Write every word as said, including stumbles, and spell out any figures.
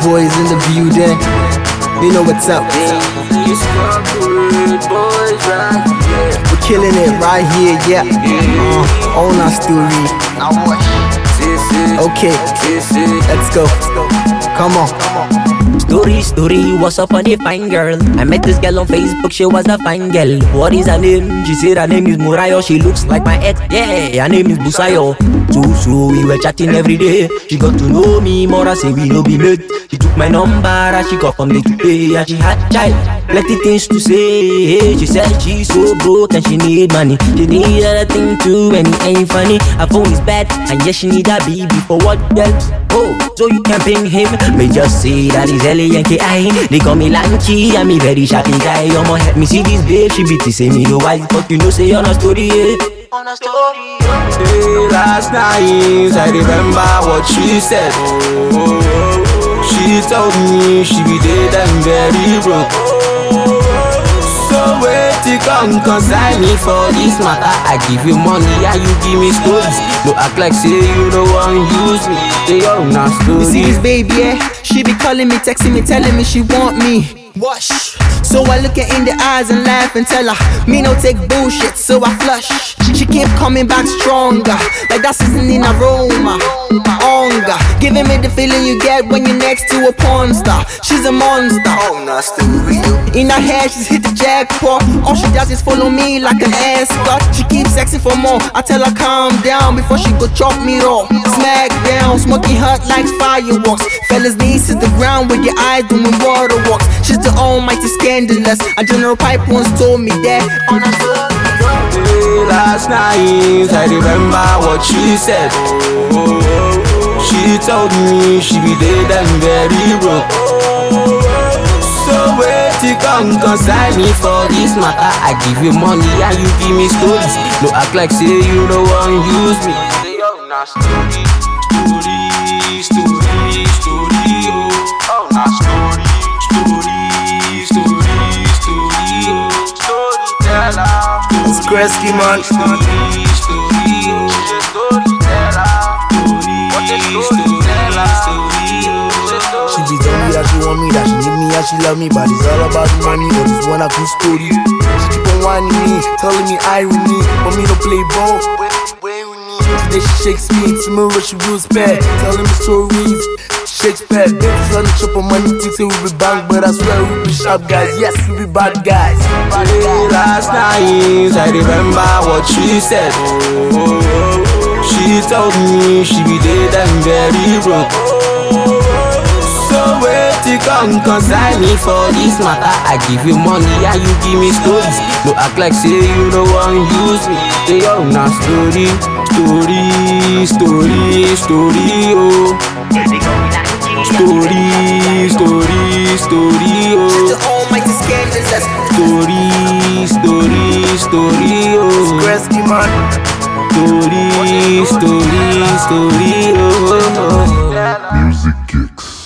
boys in the building. You know what's up. We're killing it right here, yeah. Uh, on our story. Okay, let's go. Come on. Story, story, what's up on a fine girl? I met this girl on Facebook, she was a fine girl. What is her name? She said her name is Murayo. She looks like my ex, yeah, her name is Busayo. So, so we were chatting every day. She got to know me more, I say we no be mate. She took my number and she got from the to pay. And she had child, plenty things to say. She said she's so broke and she need money. She need other thing too and it ain't funny. Her phone is bad and yes she need a baby for what else? Oh, so you can ping him. Me just say that is L A N K I. They call me Lanky, I'm a very sharpy guy. I'ma help me see this babe, she be to say me no wise. But you know say on a story, yeah. On a story, yeah. Hey, last night I remember what she said. She told me she be dead and very broke. So wait till come consign me for this matter. I give you money and you give me stories. No act like say you don't want use me. Say you're not story. You see this baby, yeah? She be calling me, texting me, telling me she want me. Wash. So I look her in the eyes and laugh and tell her me no take bullshit, so I flush. She keep coming back stronger, like that seasoning aroma. Hunger, giving me the feeling you get when you're next to a porn star. She's a monster. Oh, not story. In her head, she's hit the jackpot. All she does is follow me like an escort. She keeps sexing for more. I tell her calm down before she go chop me raw. Smack down, smoking hot like fireworks. Fellas knees to the ground with your eyes doing waterworks. She's the almighty scandalous. A general pipe once told me that. Hey, last night I remember what she said. She told me she be dead and very broke. So wait till come consign me for this matter. I give you money and you give me stories. No act like say you don't want use me. Say you're not story, story, story, story, oh. Oh, not story, story, story, story, oh. Storyteller. It's Kresky, man. Story, story, oh. Storyteller. Storyteller. She be telling me that she want me, that she need me, that she love me, but it's all about the money, or this one a good story. She keep on whining me, telling me irony, but me no play ball. Today she shakes me, tomorrow she rules bad, telling me stories. Shakes bad, bitches on the chop of money, think say we be bank, but I swear we be sharp guys. Yes, we be bad guys. Hey, last night I remember what she said. She told me she be dead and very broke. So wait till come consign me for this matter. I give you money and you give me stories. No act like say you don't want use me. Say you're not story, story, story, story, oh. Story, story, story, She's the oh. almighty scandalous. Story, story, story, oh. Kresky, man. Story, story, story, oh. Music Kicks.